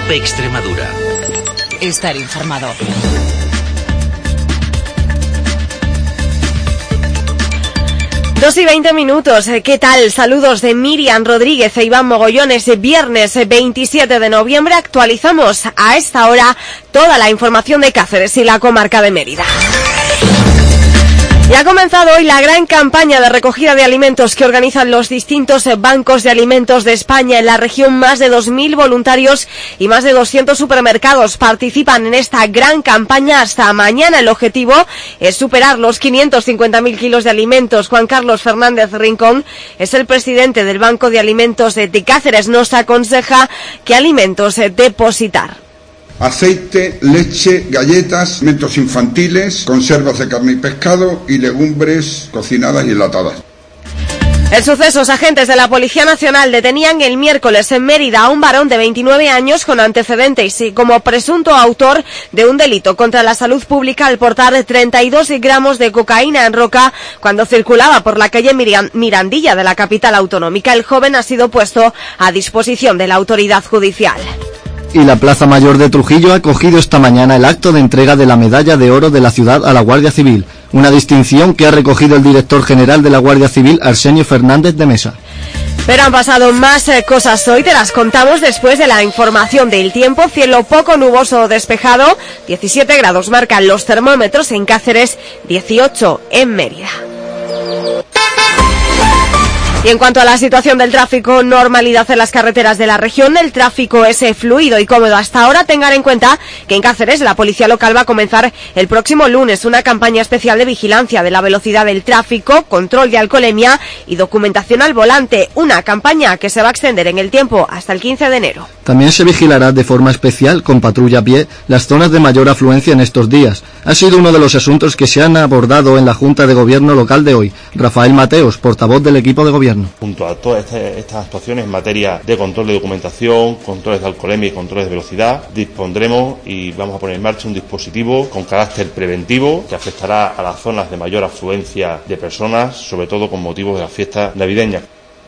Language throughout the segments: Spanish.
COPE Extremadura. Estar informado. Dos y 20 minutos. ¿Qué tal? Saludos de Miriam Rodríguez e Iván Mogollones. Viernes 27 de noviembre actualizamos a esta hora toda la información de Cáceres y la comarca de Mérida. Y ha comenzado hoy la gran campaña de recogida de alimentos que organizan los distintos bancos de alimentos de España en la región. Más de 2.000 voluntarios y más de 200 supermercados participan en esta gran campaña hasta mañana. El objetivo es superar los 550.000 kilos de alimentos. Juan Carlos Fernández Rincón es el presidente del Banco de Alimentos de Cáceres. Nos aconseja qué alimentos depositar. Aceite, leche, galletas, alimentos infantiles, conservas de carne y pescado y legumbres cocinadas y enlatadas. En sucesos, agentes de la Policía Nacional detenían el miércoles en Mérida a un varón de 29 años con antecedentes y como presunto autor de un delito contra la salud pública al portar 32 gramos de cocaína en roca cuando circulaba por la calle Mirandilla de la capital autonómica. El joven ha sido puesto a disposición de la autoridad judicial. Y la Plaza Mayor de Trujillo ha acogido esta mañana el acto de entrega de la Medalla de Oro de la ciudad a la Guardia Civil, una distinción que ha recogido el director general de la Guardia Civil, Arsenio Fernández de Mesa. Pero han pasado más cosas hoy, te las contamos después de la información del tiempo. Cielo poco nuboso o despejado, 17 grados marcan los termómetros en Cáceres, 18 en Mérida. Y en cuanto a la situación del tráfico, normalidad en las carreteras de la región. El tráfico es fluido y cómodo hasta ahora. Tengan en cuenta que en Cáceres la policía local va a comenzar el próximo lunes una campaña especial de vigilancia de la velocidad del tráfico, control de alcoholemia y documentación al volante. Una campaña que se va a extender en el tiempo hasta el 15 de enero. También se vigilará de forma especial con patrulla a pie las zonas de mayor afluencia en estos días. Ha sido uno de los asuntos que se han abordado en la Junta de Gobierno local de hoy. Rafael Mateos, portavoz del equipo de gobierno. Junto a todas estas actuaciones en materia de control de documentación, controles de alcoholemia y controles de velocidad, dispondremos y vamos a poner en marcha un dispositivo con carácter preventivo que afectará a las zonas de mayor afluencia de personas, sobre todo con motivos de la fiesta navideña.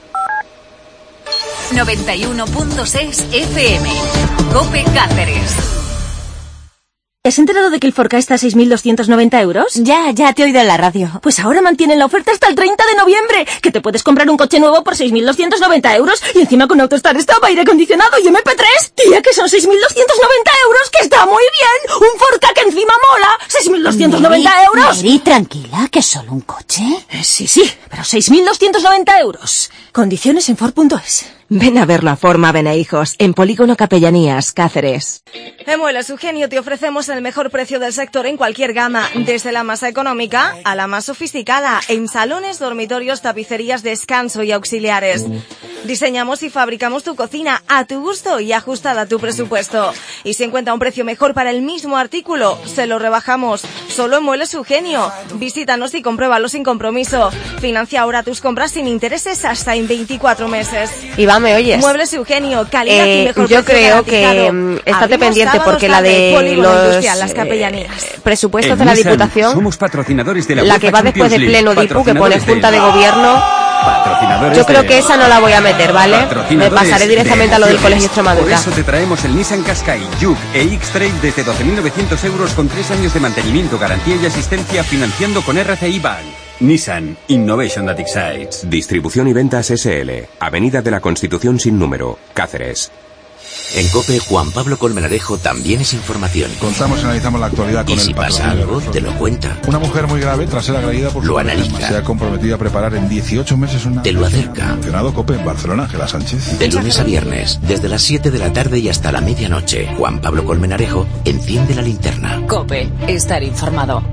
91.6 FM. COPE Cáceres. ¿Te has enterado de que el Forca está a 6.290 euros? Ya te he oído en la radio. Pues ahora mantienen la oferta hasta el 30 de noviembre, que te puedes comprar un coche nuevo por 6.290 euros y encima con AutoStar Stop, aire acondicionado y MP3. Tía, que son 6.290 euros, que está muy bien. Un Forca que encima mola. 6.290 euros. Mary, tranquila, que es solo un coche. Sí, pero 6.290 euros. Condiciones en Ford.es. Ven a verlo a Forma Benehijos, en Polígono Capellanías, Cáceres. En Muebles Eugenio te ofrecemos el mejor precio del sector en cualquier gama, desde la más económica a la más sofisticada, en salones, dormitorios, tapicerías, descanso y auxiliares. Diseñamos y fabricamos tu cocina a tu gusto y ajustada a tu presupuesto. Y si encuentra un precio mejor para el mismo artículo, se lo rebajamos. Solo en Muebles Eugenio. Visítanos y compruébalo sin compromiso. Financia ahora tus compras sin intereses hasta en 24 meses. Iván, ¿me oyes? Muebles Eugenio, calidad y mejor yo precio creo que estate pendiente porque la de los las capellanías. Presupuestos de la Diputación, somos patrocinadores de la que va después de pleno DIPU, que pone Junta de Gobierno, yo creo que esa no la voy a meter, ¿vale? Me pasaré directamente a lo del Colegio Extremadura. Por eso te traemos el Nissan Qashqai, Juke e X-Trail desde 12.900 euros con 3 años de mantenimiento, garantía y asistencia financiando con RCI Bank. Nissan Innovation that excites. Distribución y ventas SL. Avenida de la Constitución sin número, Cáceres. En COPE, Juan Pablo Colmenarejo también es información. Contamos y analizamos la actualidad con y si pasa algo, te lo cuenta. Una mujer muy grave, tras ser agredida por lo su analiza. pareja, se ha comprometido a preparar en 18 meses una... Te lo acerca. Mencionado COPE en Barcelona, Ángela Sánchez. De lunes a viernes, desde las 7 de la tarde y hasta la medianoche, Juan Pablo Colmenarejo enciende la linterna. COPE, estar informado.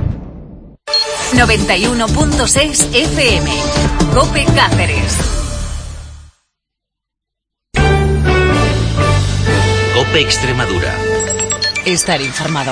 91.6 FM. COPE Cáceres. COPE Extremadura. Estar informado.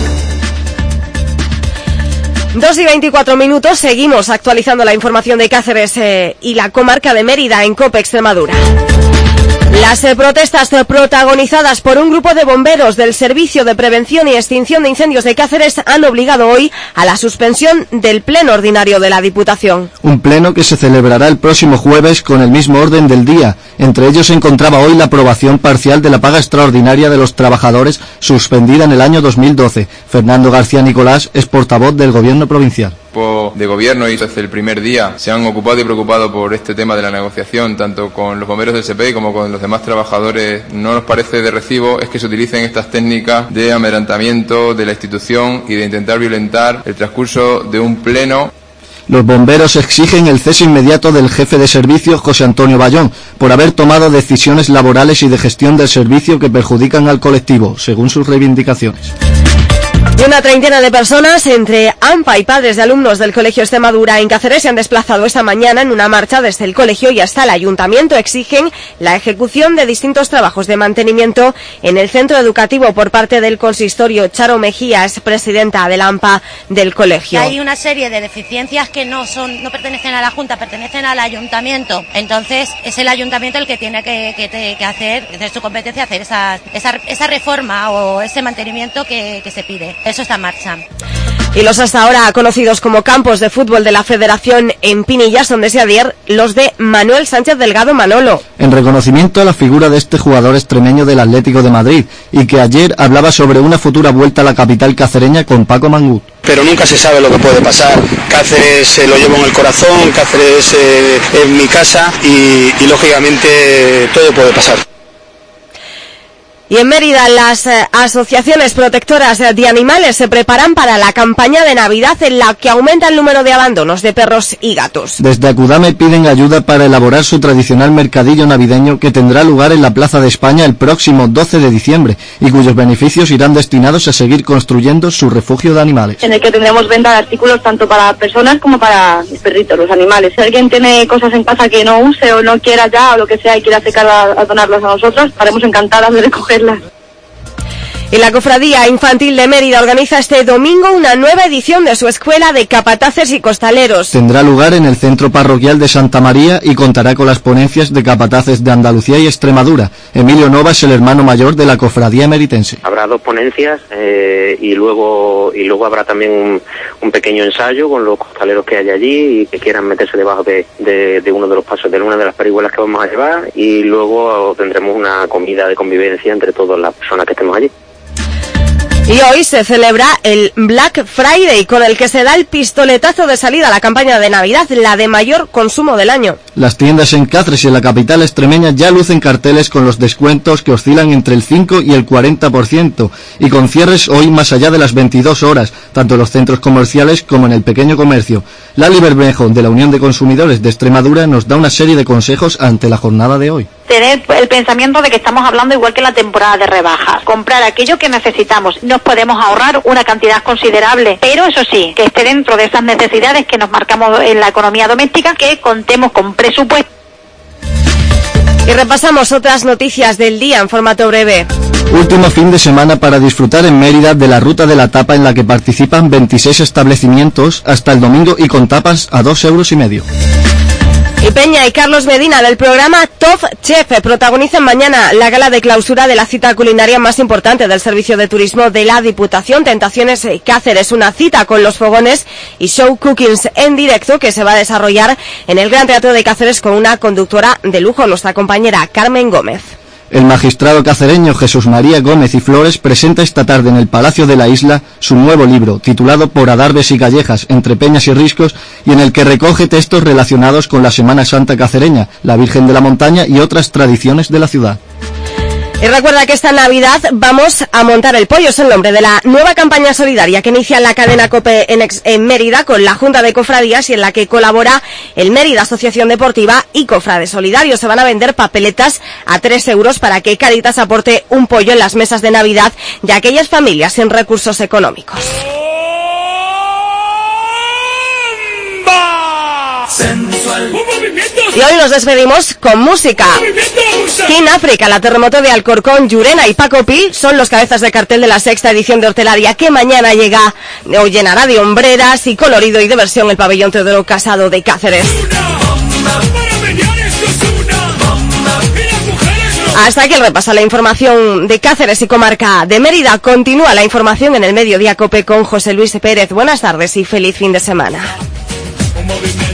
2 y 24 minutos, seguimos actualizando la información de Cáceres y la comarca de Mérida en COPE Extremadura. Las protestas protagonizadas por un grupo de bomberos del Servicio de Prevención y Extinción de Incendios de Cáceres han obligado hoy a la suspensión del pleno ordinario de la Diputación. Un pleno que se celebrará el próximo jueves con el mismo orden del día. Entre ellos se encontraba hoy la aprobación parcial de la paga extraordinaria de los trabajadores suspendida en el año 2012. Fernando García Nicolás es portavoz del Gobierno provincial. De gobierno y desde el primer día se han ocupado y preocupado por este tema de la negociación, tanto con los bomberos del SPI como con los demás trabajadores. No nos parece de recibo es que se utilicen estas técnicas de amedrentamiento de la institución y de intentar violentar el transcurso de un pleno. Los bomberos exigen el cese inmediato del jefe de servicio, José Antonio Bayón, por haber tomado decisiones laborales y de gestión del servicio que perjudican al colectivo, según sus reivindicaciones. Y una treintena de personas, entre AMPA y padres de alumnos del Colegio Extremadura en Cáceres, se han desplazado esta mañana en una marcha desde el colegio y hasta el ayuntamiento. Exigen la ejecución de distintos trabajos de mantenimiento en el centro educativo por parte del consistorio. Charo Mejía es presidenta del AMPA del colegio. Hay una serie de deficiencias que no pertenecen a la Junta, pertenecen al ayuntamiento. Entonces es el ayuntamiento el que tiene que hacer, de su competencia, hacer esa reforma o ese mantenimiento que se pide. Eso está en marcha. Y los hasta ahora conocidos como campos de fútbol de la Federación en Pinillas son desde ayer los de Manuel Sánchez Delgado Manolo. En reconocimiento a la figura de este jugador extremeño del Atlético de Madrid y que ayer hablaba sobre una futura vuelta a la capital cacereña con Paco Mangut. Pero nunca se sabe lo que puede pasar. Cáceres lo llevo en el corazón, Cáceres es mi casa y lógicamente todo puede pasar. Y en Mérida, las asociaciones protectoras de animales se preparan para la campaña de Navidad en la que aumenta el número de abandonos de perros y gatos. Desde Acudame piden ayuda para elaborar su tradicional mercadillo navideño que tendrá lugar en la Plaza de España el próximo 12 de diciembre y cuyos beneficios irán destinados a seguir construyendo su refugio de animales. En el que tendremos venta de artículos tanto para personas como para los perritos, los animales. Si alguien tiene cosas en casa que no use o no quiera ya o lo que sea y quiere acercar a donarlas a nosotros, estaremos encantadas de recogerlas. Y la Cofradía Infantil de Mérida organiza este domingo una nueva edición de su escuela de capataces y costaleros. Tendrá lugar en el Centro Parroquial de Santa María y contará con las ponencias de capataces de Andalucía y Extremadura. Emilio Nova es el hermano mayor de la Cofradía Emeritense. Habrá dos ponencias y luego habrá también un pequeño ensayo con los costaleros que hay allí y que quieran meterse debajo de uno de los pasos de una de las parihuelas que vamos a llevar, y luego tendremos una comida de convivencia entre todas las personas que estemos allí. Y hoy se celebra el Black Friday, con el que se da el pistoletazo de salida a la campaña de Navidad, la de mayor consumo del año. Las tiendas en Cáceres y en la capital extremeña ya lucen carteles con los descuentos que oscilan entre el 5 y el 40%, y con cierres hoy más allá de las 22 horas, tanto en los centros comerciales como en el pequeño comercio. Lali Bermejo, de la Unión de Consumidores de Extremadura, nos da una serie de consejos ante la jornada de hoy. Tener el pensamiento de que estamos hablando igual que en la temporada de rebajas. Comprar aquello que necesitamos. Nos podemos ahorrar una cantidad considerable, pero eso sí, que esté dentro de esas necesidades que nos marcamos en la economía doméstica, que contemos con presupuesto. Y repasamos otras noticias del día en formato breve. Último fin de semana para disfrutar en Mérida de la Ruta de la Tapa, en la que participan 26 establecimientos hasta el domingo y con tapas a 2,5 €. Y Peña y Carlos Medina del programa Top Chef protagonizan mañana la gala de clausura de la cita culinaria más importante del Servicio de Turismo de la Diputación, Tentaciones Cáceres, una cita con los fogones y show cookings en directo que se va a desarrollar en el Gran Teatro de Cáceres con una conductora de lujo, nuestra compañera Carmen Gómez. El magistrado cacereño Jesús María Gómez y Flores presenta esta tarde en el Palacio de la Isla su nuevo libro, titulado Por Adarves y Callejas, entre peñas y riscos, y en el que recoge textos relacionados con la Semana Santa cacereña, la Virgen de la Montaña y otras tradiciones de la ciudad. Y recuerda que esta Navidad vamos a montar el pollo, es el nombre de la nueva campaña solidaria que inicia la cadena COPE en Mérida con la Junta de Cofradías y en la que colabora el Mérida Asociación Deportiva y Cofrades Solidarios. Se van a vender papeletas a 3 € para que Cáritas aporte un pollo en las mesas de Navidad de aquellas familias sin recursos económicos. Sensual. Y hoy nos despedimos con música. King África, la Terremoto de Alcorcón, Llurena y Paco Pi son los cabezas de cartel de la 6ª edición de Hortelaria, que mañana llenará de hombreras y colorido y diversión el pabellón Teodoro Casado de Cáceres. Hasta aquí el repaso a la información de Cáceres y comarca de Mérida. Continúa la información en el Mediodía Cope con José Luis Pérez. Buenas tardes y feliz fin de semana.